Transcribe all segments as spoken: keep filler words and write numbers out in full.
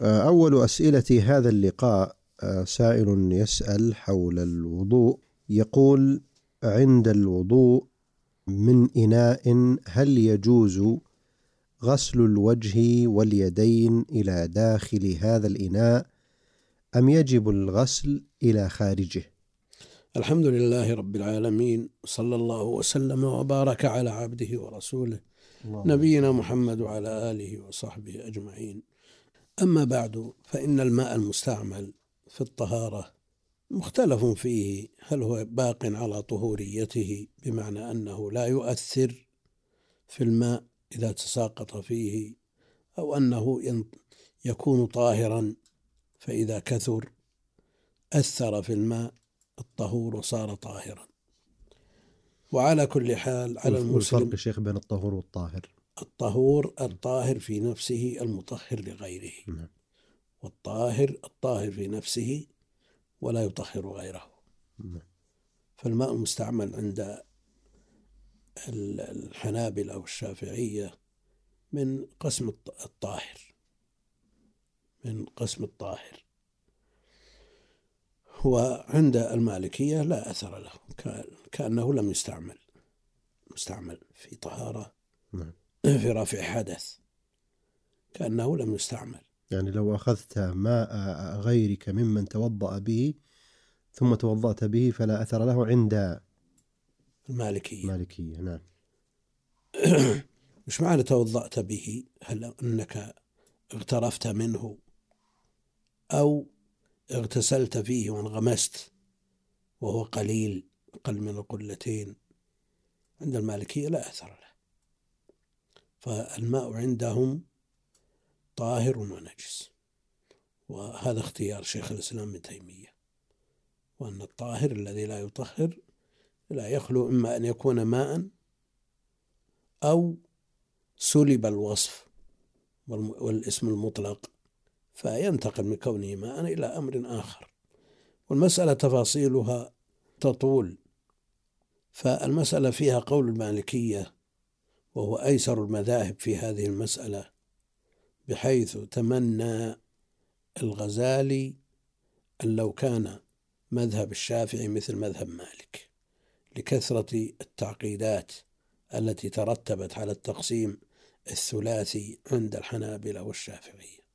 أول أسئلة هذا اللقاء سائل يسأل حول الوضوء، يقول: عند الوضوء من إناء هل يجوز غسل الوجه واليدين إلى داخل هذا الإناء أم يجب الغسل إلى خارجه؟ الحمد لله رب العالمين، صلى الله وسلم وبارك على عبده ورسوله نبينا محمد وعلى آله وصحبه أجمعين. أما بعد، فإن الماء المستعمل في الطهارة مختلف فيه، هل هو باق على طهوريته بمعنى أنه لا يؤثر في الماء إذا تساقط فيه، أو أنه يكون طاهرا فإذا كثر أثر في الماء الطهور وصار طاهرا. وعلى كل حال على المسلم والفرق شيخ بين الطهور والطاهر. الطهور الطاهر في نفسه المطهر لغيره، نعم. والطاهر الطاهر في نفسه ولا يطهر غيره. نعم. فالماء المستعمل عند الحنابلة أو الشافعية من قسم الطاهر من قسم الطاهر وعند المالكية لا أثر له، كأنه لم يستعمل مستعمل في طهارة. نعم. في رفع حدث كأنه لم يستعمل. يعني لو أخذت ماء غيرك ممن توضأ به ثم توضأت به فلا أثر له عند المالكية. مالكية. نعم. مش معنى توضأت به؟ هل أنك اغترفت منه أو اغتسلت فيه وانغمست وهو قليل أقل من القلتين؟ عند المالكية لا أثر له، فالماء عندهم طاهر ونجس، وهذا اختيار شيخ الإسلام ابن تيمية، وأن الطاهر الذي لا يطهر لا يخلو إما أن يكون ماء أو سلب الوصف والاسم المطلق فينتقل من كونه ماء إلى أمر آخر، والمسألة تفاصيلها تطول. فالمسألة فيها قول المالكية وهو أيسر المذاهب في هذه المسألة، بحيث تمنى الغزالي أن لو كان مذهب الشافعي مثل مذهب مالك لكثرة التعقيدات التي ترتبت على التقسيم الثلاثي عند الحنابلة والشافعية.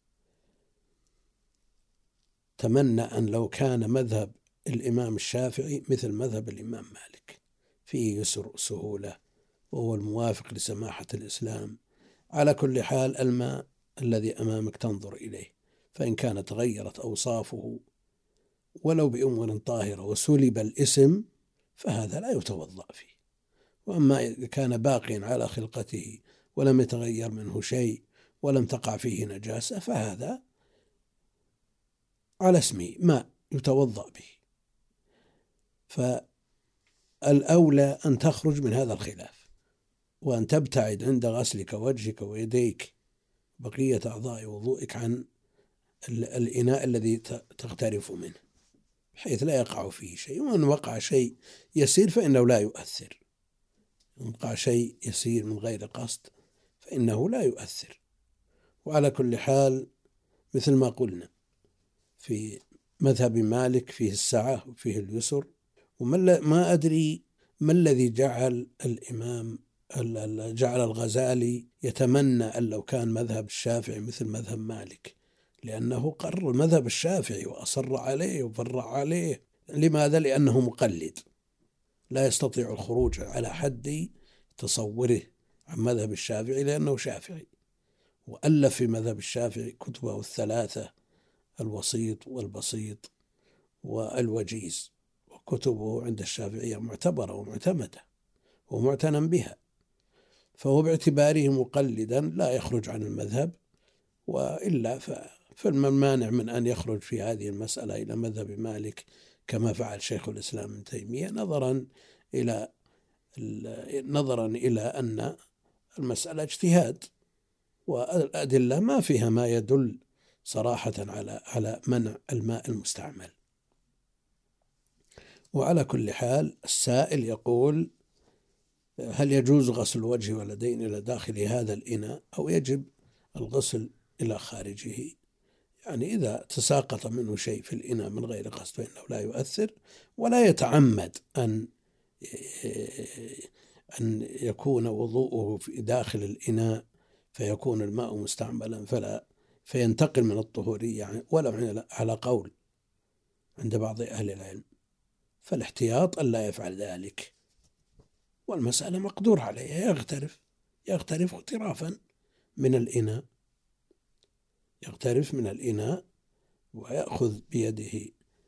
تمنى أن لو كان مذهب الإمام الشافعي مثل مذهب الإمام مالك، فيه يسر سهولة وهو الموافق لسماحة الإسلام. على كل حال الماء الذي أمامك تنظر إليه، فإن كانت تغيرت أوصافه ولو بأمور طاهرة وسلب الاسم فهذا لا يتوضأ فيه. وأما إذا كان باقيا على خلقته ولم يتغير منه شيء ولم تقع فيه نجاسة فهذا على اسمه ماء يتوضأ به. فالأولى أن تخرج من هذا الخلاف، وأن تبتعد عند غسلك وجهك ويديك بقية أعضاء وضوئك عن الإناء الذي تغترف منه، بحيث لا يقع فيه شيء. وإن وقع شيء يسير فإنه لا يؤثر، إن وقع شيء يسير من غير قصد فإنه لا يؤثر. وعلى كل حال مثل ما قلنا في مذهب مالك فيه السعة وفيه اليسر. وما أدري ما الذي جعل الإمام جعل الغزالي يتمنى أن لو كان مذهب الشافعي مثل مذهب مالك، لأنه قرر المذهب الشافعي وأصر عليه وفرع عليه. لماذا؟ لأنه مقلد لا يستطيع الخروج على حد تصوره عن مذهب الشافعي، لأنه شافعي وألف في مذهب الشافعي كتبه الثلاثة: الوسيط والبسيط والوجيز، وكتبه عند الشافعية معتبرة ومعتمدة ومعتنى بها، فهو باعتباره مقلدا لا يخرج عن المذهب. وإلا فالمانع من أن يخرج في هذه المسألة إلى مذهب مالك كما فعل شيخ الإسلام ابن تيمية، نظرا إلى نظرا إلى أن المسألة اجتهاد، والأدلة ما فيها ما يدل صراحة على على منع الماء المستعمل. وعلى كل حال السائل يقول: هل يجوز غسل الوجه واليدين إلى داخل هذا الإناء أو يجب الغسل إلى خارجه؟ يعني إذا تساقط منه شيء في الإناء من غير قصد فإنه لا يؤثر، ولا يتعمد أن أن يكون وضوءه في داخل الإناء فيكون الماء مستعملا فلا فينتقل من الطهورية يعني، ولا على قول عند بعض أهل العلم، فالاحتياط ألا يفعل ذلك، والمسألة مقدور عليها، يغترف يغترف اغترافا من الإناء، يغترف من الإناء ويأخذ بيده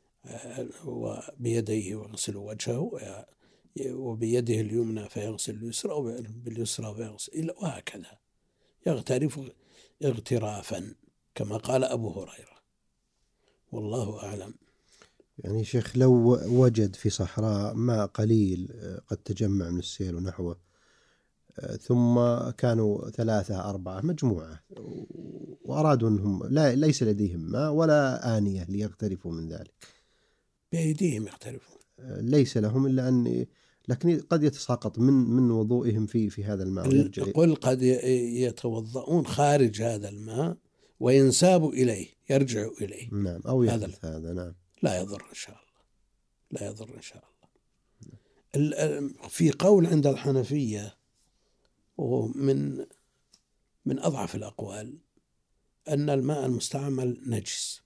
وبيديه ويغسل وجهه، وبيده اليمنى فيغسل اليسرى، وباليسرى فيغسل، وهكذا يغترف اغترافا كما قال أبو هريرة، والله أعلم. يعني شيخ لو وجد في صحراء ماء قليل قد تجمع من السيل ونحوه، ثم كانوا ثلاثة أربعة مجموعة وأرادوا أنهم لا ليس لديهم ماء ولا آنية ليغترفوا من ذلك، بأيديهم يغترفون، ليس لهم إلا أن، لكن قد يتساقط من من وضوئهم في في هذا الماء ويرجع. قل قد يتوضؤون خارج هذا الماء وينساب إليه، يرجع إليه. نعم، أو يحدث هذا, هذا نعم، لا يضر إن شاء الله، لا يضر إن شاء الله. في قول عند الحنفية ومن من أضعف الأقوال أن الماء المستعمل نجس،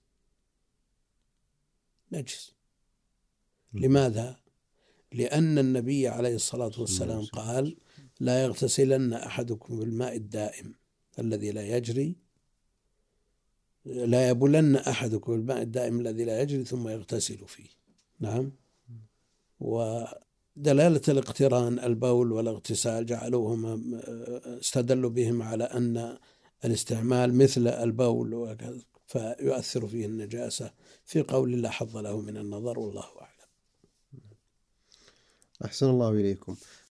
نجس. لماذا؟ لأن النبي عليه الصلاة والسلام قال: لا يغتسلن أحدكم بالماء الدائم الذي لا يجري، لا يبولن أحدكم بالماء الدائم الذي لا يجري ثم يغتسل فيه. نعم. ودلالة الاقتران البول والاغتسال جعلوهما استدلوا بهم على أن الاستعمال مثل البول وكذا فيؤثر فيه النجاسة، في قول لا حظ له من النظر، والله أعلم. أحسن الله إليكم.